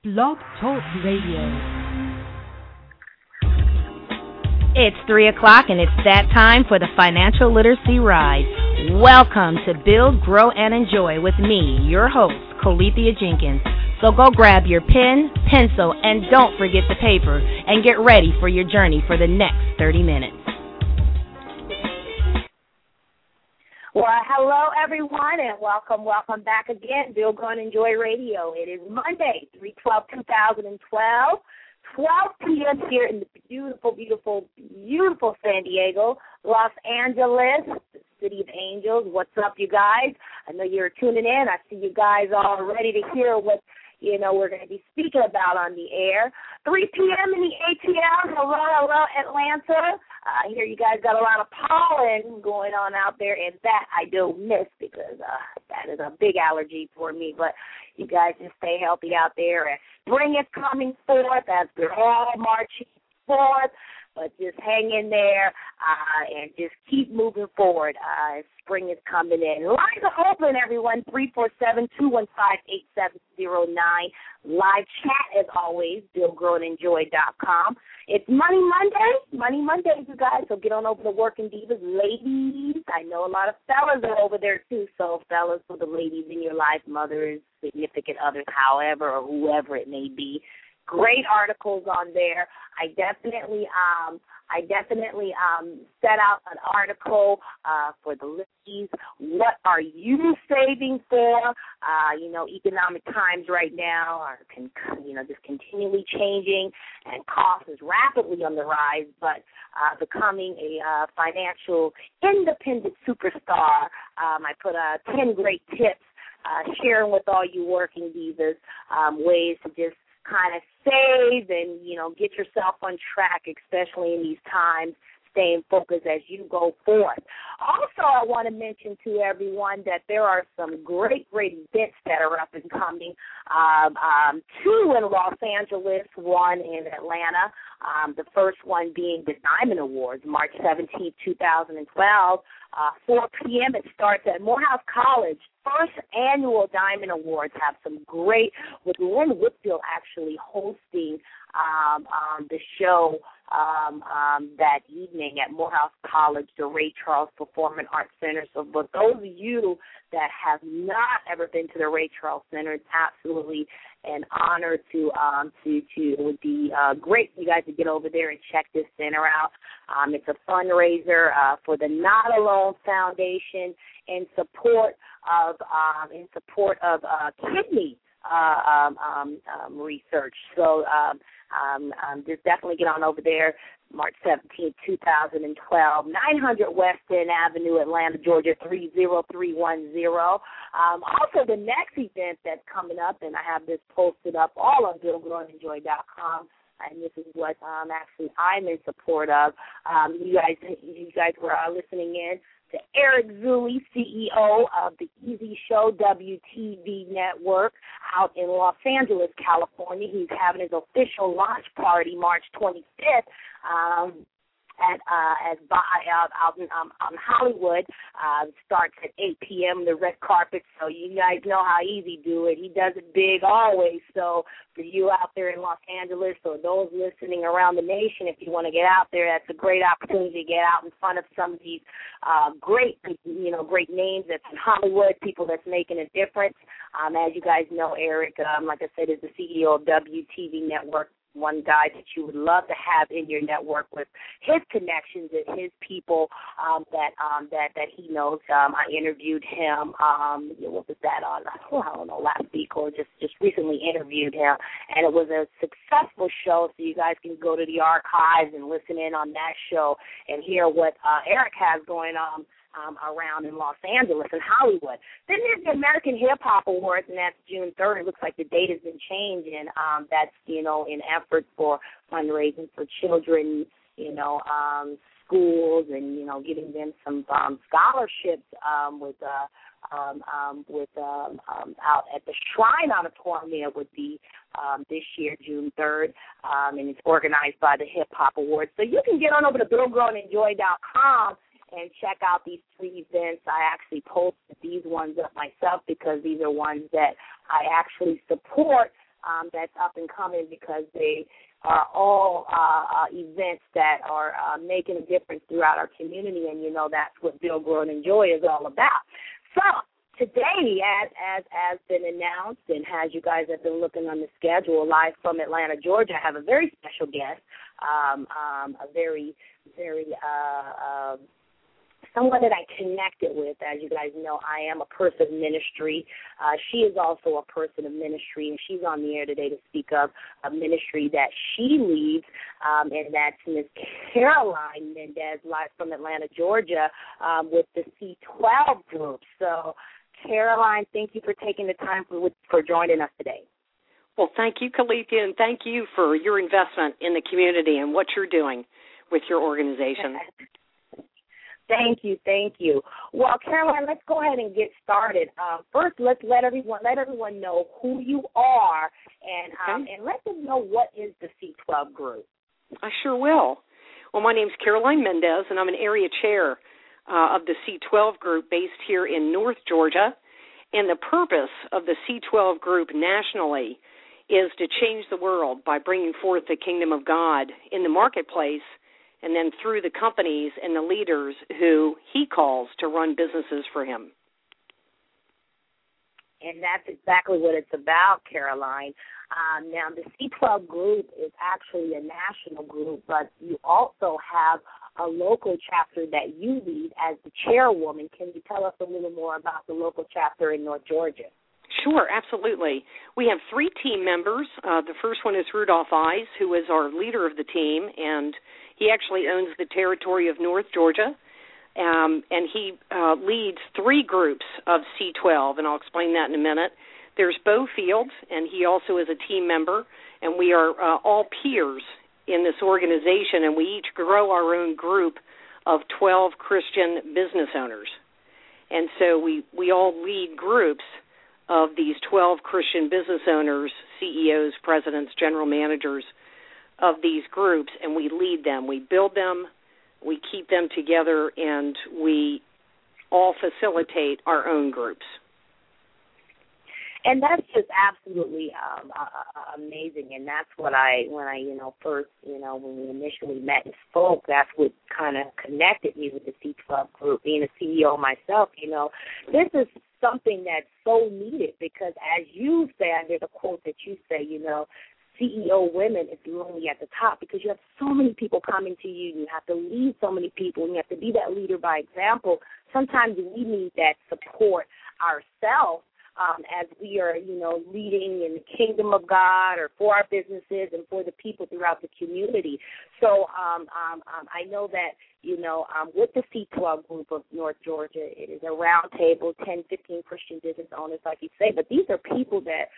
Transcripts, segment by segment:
Blog Talk Radio. It's 3 o'clock and it's that time for the Financial Literacy Ride. Welcome to Build, Grow, and Enjoy with me, your host, Colethea Jenkins. So go grab your pen, pencil, and don't forget the paper, and get ready for your journey for the next 30 minutes. Well, hello, everyone, and welcome back again, Build, Grow, and Enjoy Radio. It is Monday, 3/12/2012, 12 p.m. here in the beautiful San Diego, Los Angeles, the city of angels. What's up, you guys? I know you're tuning in. I see you guys all ready to hear what we're going to be speaking about on the air. 3 p.m. in the ATL. Hello, Atlanta. I hear you guys got a lot of pollen going on out there, and that I don't miss because that is a big allergy for me. But you guys just stay healthy out there. And spring is coming forth as we're all marching forth. But just hang in there and just keep moving forward. Spring is coming in. Lines are open, everyone, 347-215-8709. Live chat, as always, BuildGrowAndEnjoy.com. It's Money Mondays, you guys, so get on over to Working Divas. Ladies, I know a lot of fellas are over there, too, so fellas, for the ladies in your life, mothers, significant others, however or whoever it may be. Great articles on there. I definitely set out an article for the ladies. What are you saving for? Economic times right now are just continually changing, and cost is rapidly on the rise. But becoming a financial independent superstar, I put 10 great tips sharing with all you working divas, ways to just kind of save and, get yourself on track, especially in these times, staying focused as you go forth. Also, I want to mention to everyone that there are some great events that are up and coming, 2 in Los Angeles, 1 in Atlanta. The first one being the Diamond Awards, March 17, 2012, 4 p.m. It starts at Morehouse College. First annual Diamond Awards have some great, with Lynn Whitfield actually hosting the show that evening at Morehouse College, the Ray Charles Performing Arts Center. So for those of you that have not ever been to the Ray Charles Center, it's absolutely an honor to it would be great for you guys to get over there and check this center out. It's a fundraiser for the Not Alone Foundation in support of kidney research. So just definitely get on over there, March 17, 2012, 900 West End Avenue, Atlanta, Georgia, 30310. Also, the next event that's coming up, and I have this posted up all on BuildGrowAndEnjoy.com, and this is what actually I'm in support of. You guys were listening in to Eric Zuley, CEO of the Easy Show WTV Network out in Los Angeles, California. He's having his official launch party March 25th out in Hollywood. Starts at 8 p.m., the red carpet, so you guys know how Easy do it. He does it big always. So for you out there in Los Angeles or those listening around the nation, if you want to get out there, that's a great opportunity to get out in front of some of these great names that's in Hollywood, people that's making a difference. As you guys know, Eric, like I said, is the CEO of WTV Network, one guy that you would love to have in your network with his connections and his people that he knows. I interviewed him, what was that on, I don't know, last week or just recently interviewed him, and it was a successful show, so you guys can go to the archives and listen in on that show and hear what Eric has going on around in Los Angeles and Hollywood. Then there's the American Hip Hop Awards, and that's June 3rd. It looks like the date has been changed, and that's, in effort for fundraising for children, schools and, giving them some scholarships out at the Shrine Auditorium. It would be this year, June 3rd, and it's organized by the Hip Hop Awards. So you can get on over to BuildGrowAndEnjoy.com and check out these 3 events. I actually posted these ones up myself because these are ones that I actually support that's up and coming, because they are all events that are making a difference throughout our community, and, that's what Build, Grow, and Enjoy is all about. So today, as been announced, and as you guys have been looking on the schedule, live from Atlanta, Georgia, I have a very special guest, a very, very someone that I connected with. As you guys know, I am a person of ministry. She is also a person of ministry, and she's on the air today to speak of a ministry that she leads, and that's Ms. Caroline Mendez, live from Atlanta, Georgia, with the C12 group. So, Caroline, thank you for taking the time for joining us today. Well, thank you, Kalitha, and thank you for your investment in the community and what you're doing with your organization. Thank you. Well, Caroline, let's go ahead and get started. First, let's let everyone know who you are, and let them know what is the C12 group. I sure will. Well, my name's Caroline Mendez, and I'm an area chair of the C12 group based here in North Georgia. And the purpose of the C12 group nationally is to change the world by bringing forth the kingdom of God in the marketplace, and then through the companies and the leaders who he calls to run businesses for him. And that's exactly what it's about, Caroline. Now, the C12 group is actually a national group, but you also have a local chapter that you lead as the chairwoman. Can you tell us a little more about the local chapter in North Georgia? Sure, absolutely. We have 3 team members. The first one is Rudolph Eyes, who is our leader of the team, and he actually owns the territory of North Georgia, and he leads 3 groups of C12, and I'll explain that in a minute. There's Bo Fields, and he also is a team member, and we are all peers in this organization, and we each grow our own group of 12 Christian business owners. And so we all lead groups of these 12 Christian business owners, CEOs, presidents, general managers of these groups, and we lead them. We build them, we keep them together, and we all facilitate our own groups. And that's just absolutely amazing, and that's what when we initially met and spoke, that's what kind of connected me with the C12 group. Being a CEO myself, this is something that's so needed, because as you say, there's a quote that you say, CEO women is lonely at the top, because you have so many people coming to you, and you have to lead so many people, and you have to be that leader by example. Sometimes we need that support ourselves as we are, leading in the kingdom of God, or for our businesses and for the people throughout the community. So I know that, with the C12 group of North Georgia, it is a round table, 10, 15 Christian business owners, like you say, but these are people that,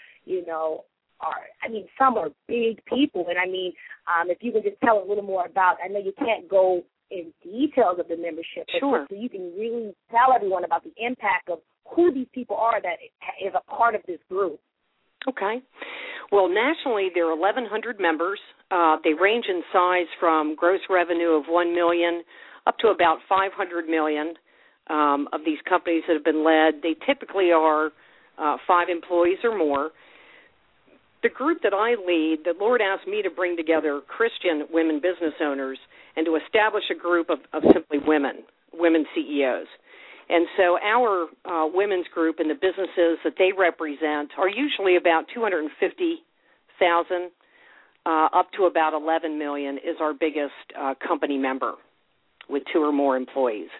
some are big people. And if you can just tell a little more about, I know you can't go in details of the membership, but sure, so you can really tell everyone about the impact of who these people are that is a part of this group. Okay. Well, nationally, there are 1,100 members. They range in size from gross revenue of $1 million up to about $500 million of these companies that have been led. They typically are 5 employees or more. The group that I lead, the Lord asked me to bring together Christian women business owners and to establish a group of simply women CEOs. And so our women's group and the businesses that they represent are usually about 250,000 up to about 11 million is our biggest company member with 2 or more employees.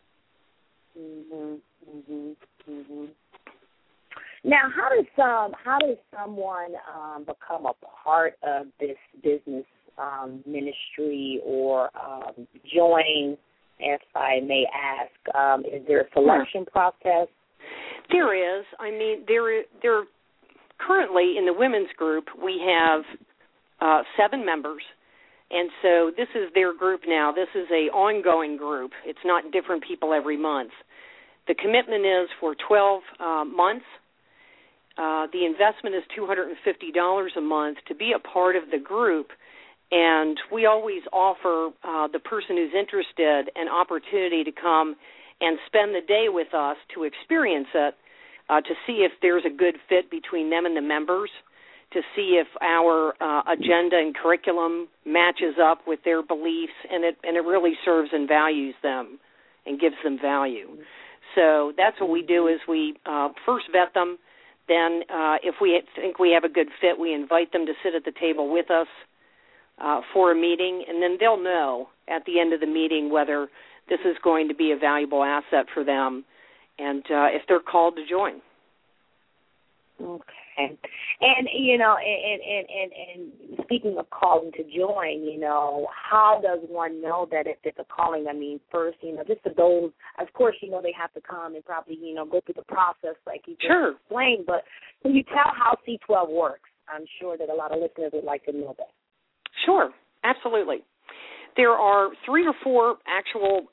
Now, how does someone become a part of this business ministry or join? If I may ask, is there a selection process? There is. There currently in the women's group we have 7 members, and so this is their group now. This is an ongoing group. It's not different people every month. The commitment is for 12 months. The investment is $250 a month to be a part of the group. And we always offer the person who's interested an opportunity to come and spend the day with us to experience it, to see if there's a good fit between them and the members, to see if our agenda and curriculum matches up with their beliefs, and it really serves and values them and gives them value. So that's what we do is we first vet them. Then if we think we have a good fit, we invite them to sit at the table with us for a meeting, and then they'll know at the end of the meeting whether this is going to be a valuable asset for them and if they're called to join. Okay. And, you know, and speaking of calling to join, you know, how does one know that if it's a calling? I mean, first, you know, just for those, of course, you know, they have to come and probably, you know, go through the process like you just explained, but can you tell how C12 works? I'm sure that a lot of listeners would like to know that. Sure, absolutely. There are 3 or 4 actual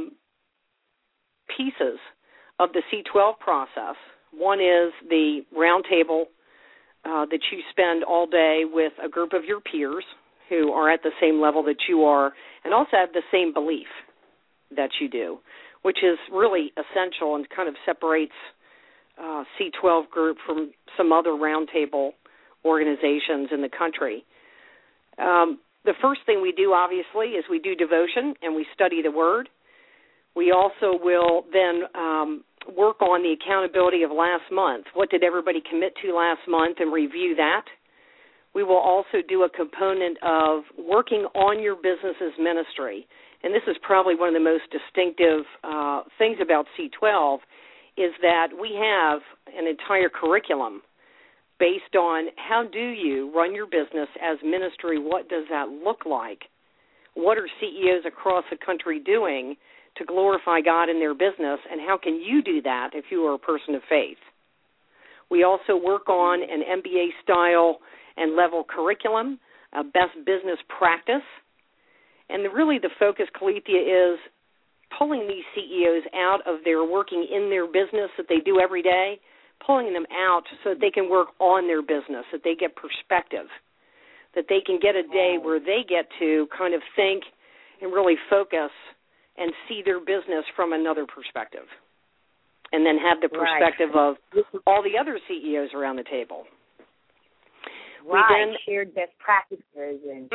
pieces of the C12 process. One is the roundtable that you spend all day with a group of your peers who are at the same level that you are and also have the same belief that you do, which is really essential and kind of separates C12 group from some other roundtable organizations in the country. The first thing we do, obviously, is we do devotion and we study the Word. We also will then work on the accountability of last month. What did everybody commit to last month and review that? We will also do a component of working on your business's ministry. And this is probably one of the most distinctive things about C12 is that we have an entire curriculum based on how do you run your business as ministry, what does that look like? What are CEOs across the country doing to glorify God in their business, and how can you do that if you are a person of faith? We also work on an MBA-style and level curriculum, best business practice, and really the focus, Calethea, is pulling these CEOs out of their working in their business that they do every day, pulling them out so that they can work on their business, that they get perspective, that they can get a day where they get to kind of think and really focus and see their business from another perspective, and then have the perspective of all the other CEOs around the table. Right, shared best practices. And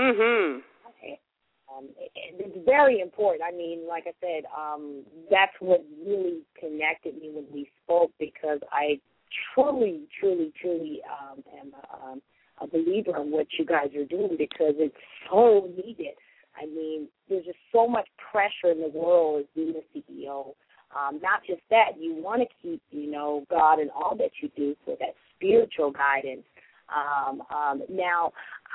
it's very important. I mean, like I said, that's what really connected me when we spoke, because I truly am a believer in what you guys are doing, because it's so needed. I mean, there's just so much pressure in the world as being a CEO. Not just that, you want to keep, you know, God in all that you do, so that spiritual guidance. Now,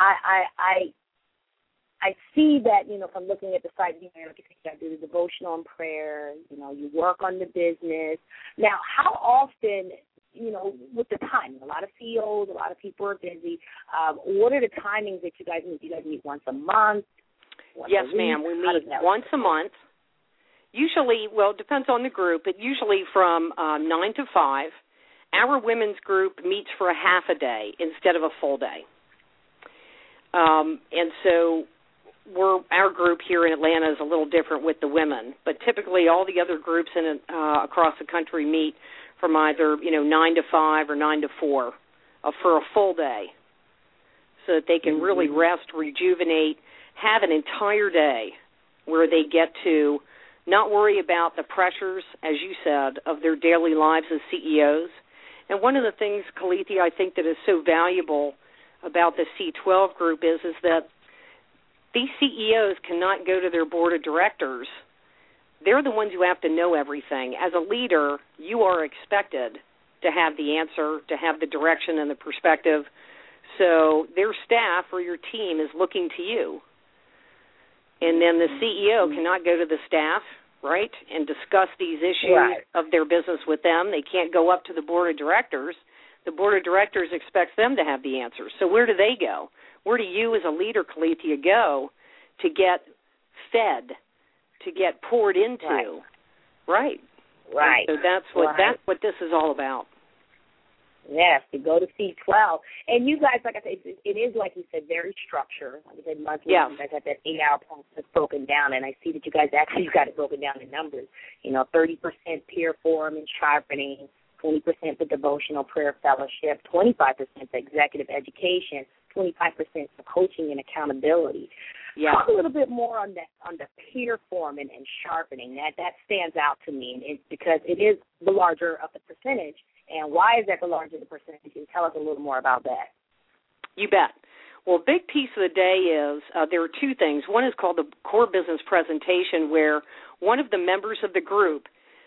I see that, you know, from looking at the site, you know, like you do the devotional and prayer, you know, you work on the business. Now, how often, you know, with the time, a lot of CEOs, a lot of people are busy. What are the timings that you guys meet? Do you guys meet once a month? Yes, ma'am. We meet once a month. Usually, well, it depends on the group, but usually from 9 to 5. Our women's group meets for a half a day instead of a full day. And so our group here in Atlanta is a little different with the women, but typically all the other groups across the country meet from either, you know, 9 to 5 or 9 to 4 for a full day so that they can really rest, rejuvenate, have an entire day where they get to not worry about the pressures, as you said, of their daily lives as CEOs. And one of the things, Calethea, I think that is so valuable about the C12 group is that these CEOs cannot go to their board of directors. They're the ones who have to know everything. As a leader, you are expected to have the answer, to have the direction and the perspective. So their staff or your team is looking to you. And then the CEO cannot go to the staff, right, and discuss these issues of their business with them. They can't go up to the board of directors. The board of directors expects them to have the answers. So where do they go? Where do you as a leader, Calethea, go to get fed, to get poured into? Right. Right. And so that's what this is all about. Yes, to go to C12. And you guys, like I said, it is, like you said, very structured. Like I said, monthly, you guys have that 8-hour process broken down, and I see that you guys actually got it broken down in numbers. You know, 30% peer forum and sharpening, 20% for devotional prayer fellowship, 25% for executive education, 25% for coaching and accountability. Yeah. Talk a little bit more on the peer forming and sharpening. That stands out to me, and it's because it is the larger of the percentage. And why is that the larger of the percentage? Can you tell us a little more about that? You bet. Well, a big piece of the day is there are two things. One is called the core business presentation, where one of the members of the group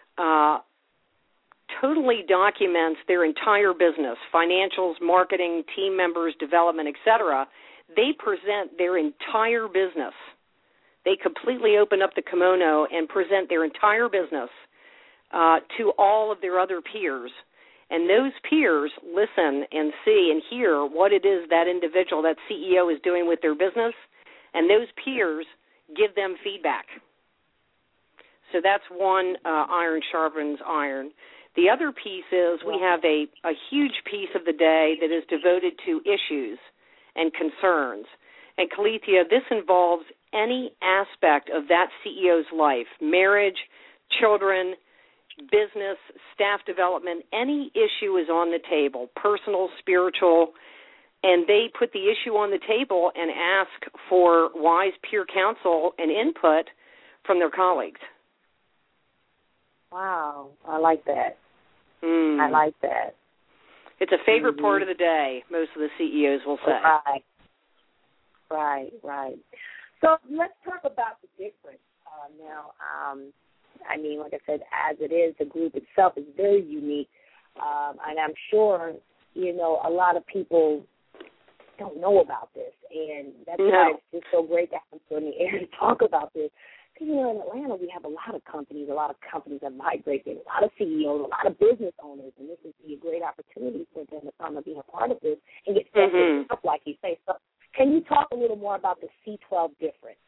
totally documents their entire business, financials, marketing, team members, development, etc. They present their entire business. They completely open up the kimono and present their entire business to all of their other peers. And those peers listen and see and hear what it is that individual, that CEO, is doing with their business, and those peers give them feedback. So that's one iron sharpens iron. The other piece is we have a huge piece of the day that is devoted to issues and concerns. And, Calethea, this involves any aspect of that CEO's life, marriage, children, business, staff development. Any issue is on the table, personal, spiritual, and they put the issue on the table and ask for wise peer counsel and input from their colleagues. Wow, I like that. I like that. It's a favorite part of the day, most of the CEOs will say. Right. So let's talk about the difference now. I mean, like I said, as it is, the group itself is very unique, and I'm sure, a lot of people don't know about this, and that's why it's just so great to have you on the air to talk about this. Because, in Atlanta, we have a lot of companies have migrated, a lot of CEOs, a lot of business owners, and this would be a great opportunity for them to come and be a part of this and get set up, like you say. So can you talk a little more about the C12 difference?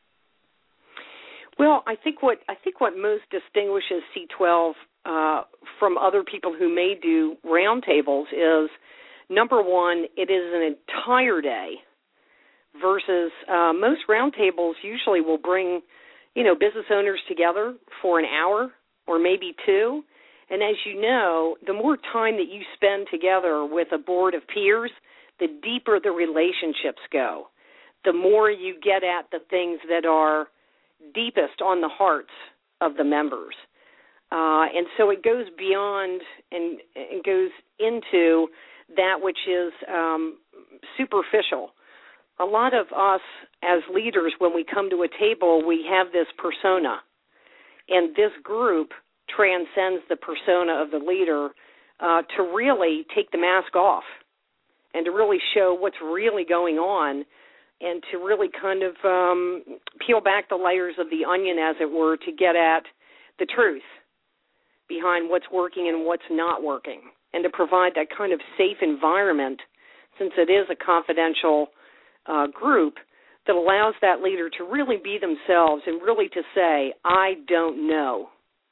Well, I think what most distinguishes C12 from other people who may do roundtables is, number one, it is an entire day versus most roundtables usually will bring, business owners together for an hour or maybe two. And as you know, the more time that you spend together with a board of peers, the deeper the relationships go, the more you get at the things that are deepest on the hearts of the members. And so it goes beyond and goes into that which is superficial. A lot of us as leaders, when we come to a table, we have this persona. And this group transcends the persona of the leader to really take the mask off and to really show what's really going on and to really kind of peel back the layers of the onion, as it were, to get at the truth behind what's working and what's not working, and to provide that kind of safe environment, since it is a confidential group, that allows that leader to really be themselves and really to say, I don't know.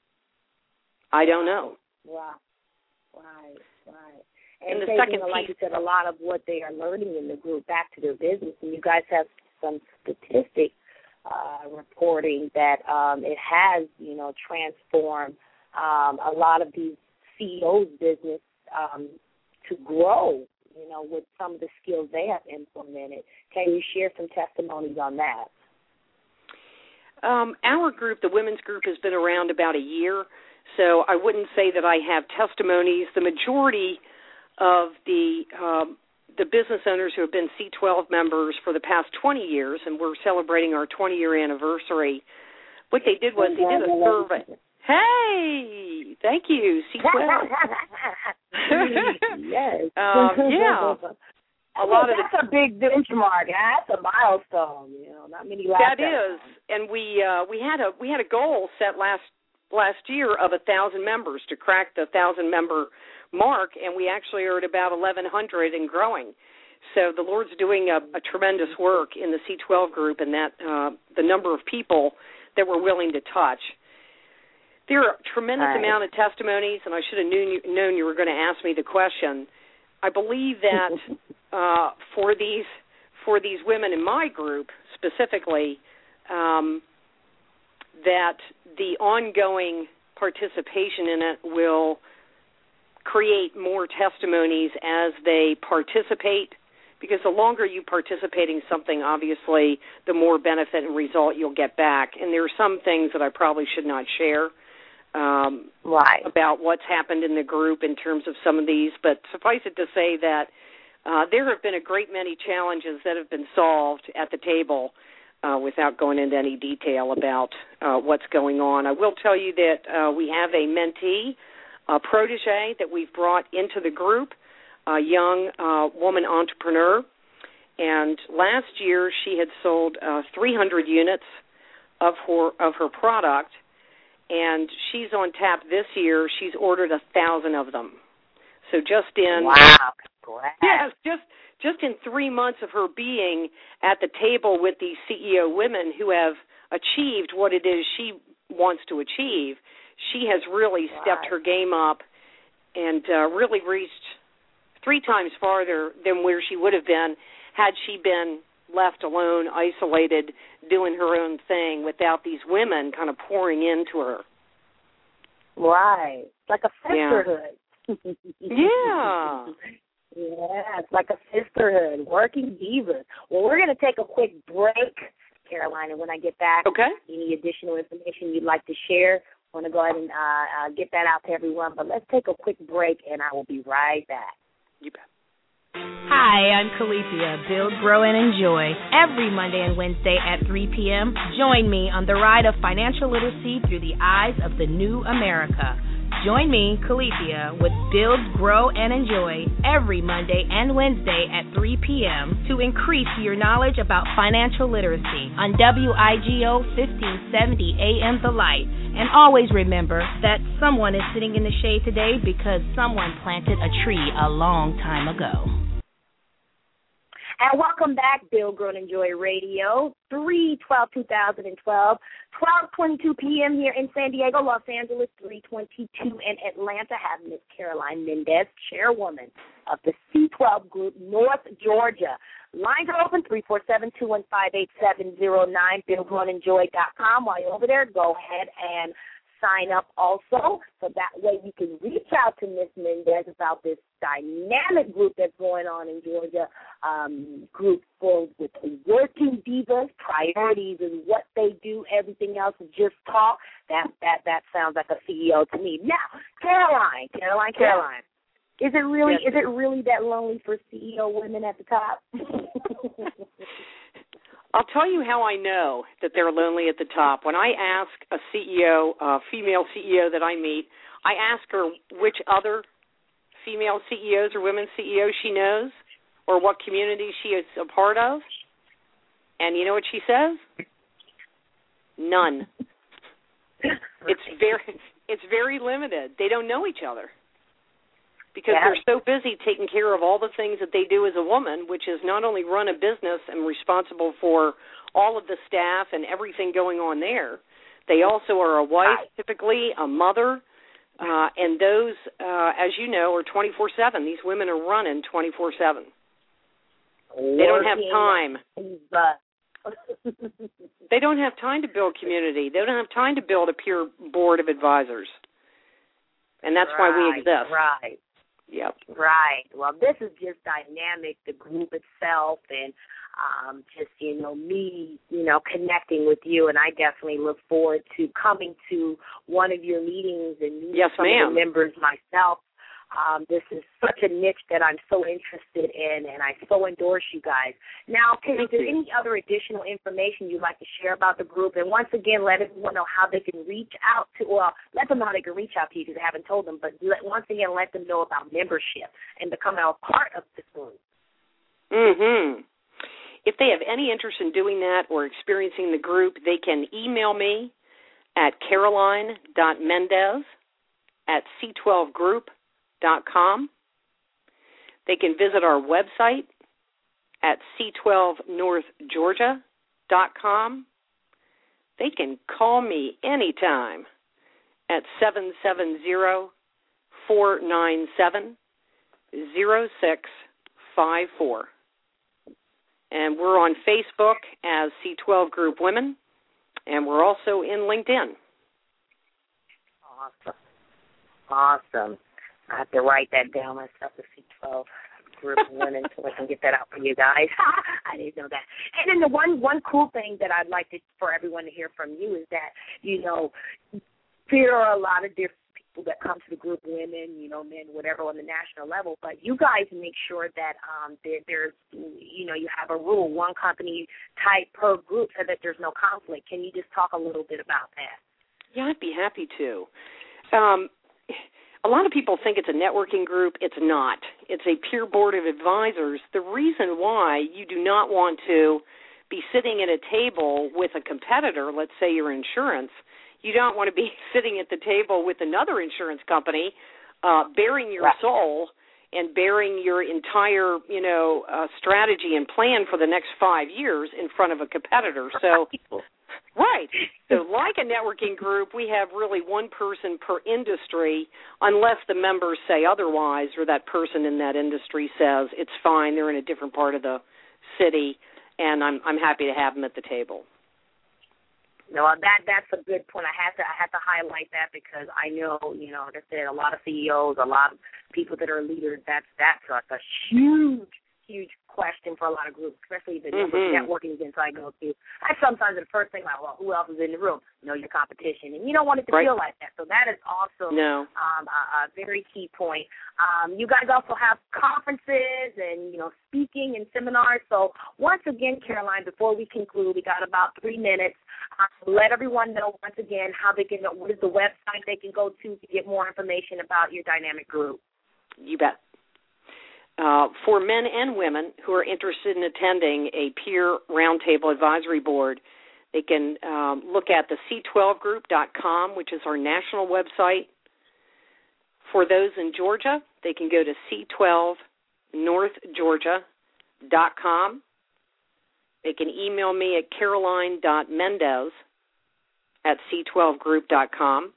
I don't know. Wow. Right. And the taking, second like piece, you said, a lot of what they are learning in the group back to their business. And you guys have some statistic reporting that it has, transformed a lot of these CEOs' business to grow, with some of the skills they have implemented. Can you share some testimonies on that? Our group, the women's group, has been around about a year, so I wouldn't say that I have testimonies. The majority of the business owners who have been C12 members for the past 20 years, and we're celebrating our 20-year anniversary, what they did was they did a survey. Hey, thank you, C12. Yes. Yeah. That's a big benchmark. That's a milestone. Not many. That is, and we had a goal set last year of 1,000 members to crack the 1,000-member mark, and we actually are at about 1,100 and growing. So the Lord's doing a tremendous work in the C12 group, and that the number of people that we're willing to touch. There are a tremendous amount of testimonies, and I should have known you were going to ask me the question. I believe that for these women in my group specifically, that the ongoing participation in it will create more testimonies as they participate, because the longer you participate in something, obviously, the more benefit and result you'll get back. And there are some things that I probably should not share about what's happened in the group in terms of some of these, but suffice it to say that there have been a great many challenges that have been solved at the table without going into any detail about what's going on. I will tell you that we have a mentee, a protege that we've brought into the group, a young woman entrepreneur, and last year she had sold 300 units of her product, and she's on tap this year. She's ordered 1,000 of them. So just in just in 3 months of her being at the table with these CEO women who have achieved what it is she wants to achieve, she has really stepped her game up and really reached 3 times farther than where she would have been had she been left alone, isolated, doing her own thing without these women kind of pouring into her. Right. Like a sisterhood. Yeah. Yeah, it's like a sisterhood, working divas. Well, we're going to take a quick break, Caroline, and when I get back, any additional information you'd like to share, I want to go ahead and get that out to everyone. But let's take a quick break, and I will be right back. You bet. Hi, I'm Calethea. Build, grow, and enjoy. Every Monday and Wednesday at 3 p.m., join me on the ride of financial literacy through the eyes of the new America. Join me, Calethea, with Build, Grow, and Enjoy every Monday and Wednesday at 3 p.m. to increase your knowledge about financial literacy on WIGO 1570 AM The Light. And always remember that someone is sitting in the shade today because someone planted a tree a long time ago. And welcome back, Build, Grow, and Enjoy Radio, 3/12/2012, 12:22 p.m. here in San Diego, Los Angeles, 3:22 in Atlanta. Have Miss Caroline Mendez, chairwoman of the C12 Group, North Georgia. Lines are open, 347-215-8709, BuildGrowAndEnjoy.com. While you're over there, go ahead and sign up also, so that way you can reach out to Ms. Mendez about this dynamic group that's going on in Georgia, group filled with working divas, priorities is what they do, everything else is just talk. That sounds like a CEO to me. Now, Caroline. Is it really that lonely for CEO women at the top? I'll tell you how I know that they're lonely at the top. When I ask a CEO, a female CEO that I meet, I ask her which other female CEOs or women CEOs she knows or what community she is a part of. And you know what she says? None. It's very limited. They don't know each other because they're so busy taking care of all the things that they do as a woman, which is not only run a business and responsible for all of the staff and everything going on there. They also are a wife, typically a mother, and those, as you know, are 24/7. These women are running 24/7. They don't have time. They don't have time to build community. They don't have time to build a peer board of advisors. And that's why we exist. Right. Yep. Right. Well, this is just dynamic, the group itself, and just, me, connecting with you. And I definitely look forward to coming to one of your meetings and meeting some of the members myself. This is such a niche that I'm so interested in, and I so endorse you guys. Now, is there any other additional information you'd like to share about the group? And once again, let everyone know how they can reach out to, let them know how they can reach out to you because I haven't told them, but once again, let them know about membership and becoming a part of this group. Mm-hmm. If they have any interest in doing that or experiencing the group, they can email me at caroline.mendez@c12group.com. They can visit our website at c12northgeorgia.com. They can call me anytime at 770-497-0654. And we're on Facebook as C12 Group Women, and we're also in LinkedIn. Awesome. I have to write that down myself, the C12 group of women, so I can get that out for you guys. I didn't know that. And then the one cool thing that I'd like for everyone to hear from you is that, there are a lot of different people that come to the group, women, men, whatever, on the national level, but you guys make sure that there's, you have a rule, one company type per group, so that there's no conflict. Can you just talk a little bit about that? Yeah, I'd be happy to. A lot of people think it's a networking group. It's not. It's a peer board of advisors. The reason why you do not want to be sitting at a table with a competitor, let's say your insurance, you don't want to be sitting at the table with another insurance company bearing your soul and bearing your entire, strategy and plan for the next 5 years in front of a competitor. So, right. So like a networking group, we have really one person per industry unless the members say otherwise or that person in that industry says it's fine, they're in a different part of the city, and I'm happy to have them at the table. No, that's a good point. I have to highlight that because I know, like I said, a lot of CEOs, a lot of people that are leaders, that's a huge question for a lot of groups, especially the networking events I go to. I sometimes the first thing like, well, who else is in the room? Your competition, and you don't want it to feel like that. So that is also a very key point. You guys also have conferences and speaking and seminars. So once again, Caroline, before we conclude, we got about 3 minutes. Let everyone know once again how they can. What is the website they can go to get more information about your dynamic group? You bet. For men and women who are interested in attending a peer roundtable advisory board, they can look at the C12group.com, which is our national website. For those in Georgia, they can go to C12northgeorgia.com. They can email me at caroline.mendez@c12group.com.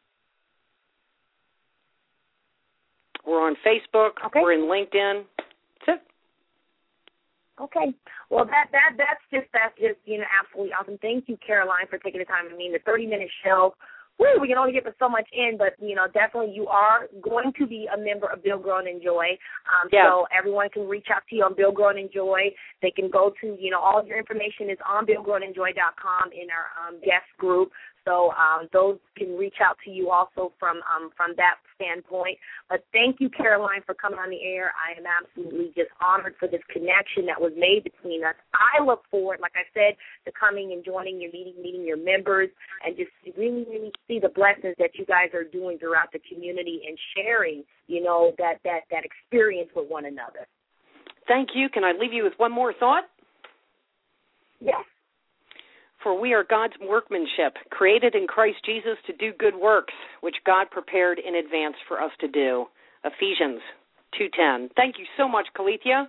We're on Facebook. Okay. We're in LinkedIn. That's it. Okay. Well, that's just absolutely awesome. Thank you, Caroline, for taking the time. I mean, the 30-minute show. We can only get so much in, but, definitely you are going to be a member of Build, Grow, and Enjoy. So everyone can reach out to you on Build, Grow, and Enjoy. They can go to, all of your information is on buildgrowandenjoy.com in our guest group. So those can reach out to you also from that standpoint. But thank you, Caroline, for coming on the air. I am absolutely just honored for this connection that was made between us. I look forward, like I said, to coming and joining your meeting your members, and just really, really see the blessings that you guys are doing throughout the community and sharing, that experience with one another. Thank you. Can I leave you with one more thought? Yes. For we are God's workmanship, created in Christ Jesus to do good works, which God prepared in advance for us to do. Ephesians 2:10. Thank you so much, Kalithia.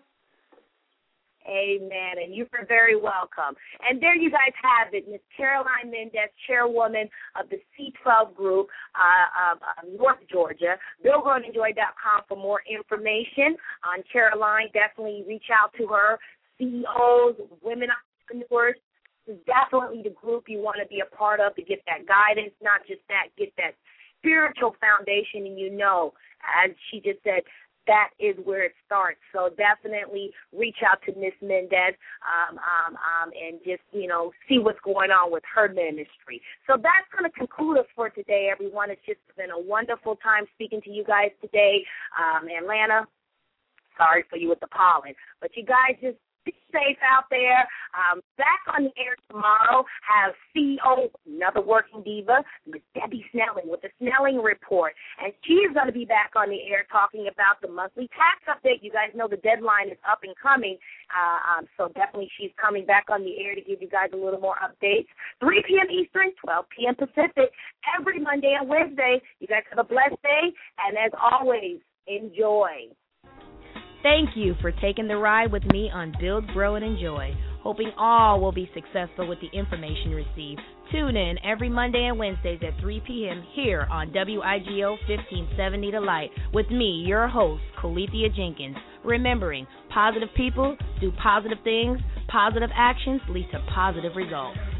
Amen, and you are very welcome. And there you guys have it, Ms. Caroline Mendez, chairwoman of the C12 group of North Georgia. BuildGrowAndEnjoy.com for more information on Caroline. Definitely reach out to her. CEOs, women entrepreneurs, is definitely the group you want to be a part of to get that guidance, not just that, get that spiritual foundation. And as she just said, that is where it starts. So definitely reach out to Ms. Mendez and just, see what's going on with her ministry. So that's going to conclude us for today, everyone. It's just been a wonderful time speaking to you guys today. Atlanta, sorry for you with the pollen, but you guys just be safe out there. Back on the air tomorrow, have CEO, another working diva, Ms. Debbie Snelling with the Snelling Report. And she's going to be back on the air talking about the monthly tax update. You guys know the deadline is up and coming. So definitely she's coming back on the air to give you guys a little more updates. 3 p.m. Eastern, 12 p.m. Pacific, every Monday and Wednesday. You guys have a blessed day. And as always, enjoy. Thank you for taking the ride with me on Build, Grow, and Enjoy. Hoping all will be successful with the information received. Tune in every Monday and Wednesdays at 3 p.m. here on WIGO 1570 The Light with me, your host, Kalithia Jenkins. Remembering, positive people do positive things, positive actions lead to positive results.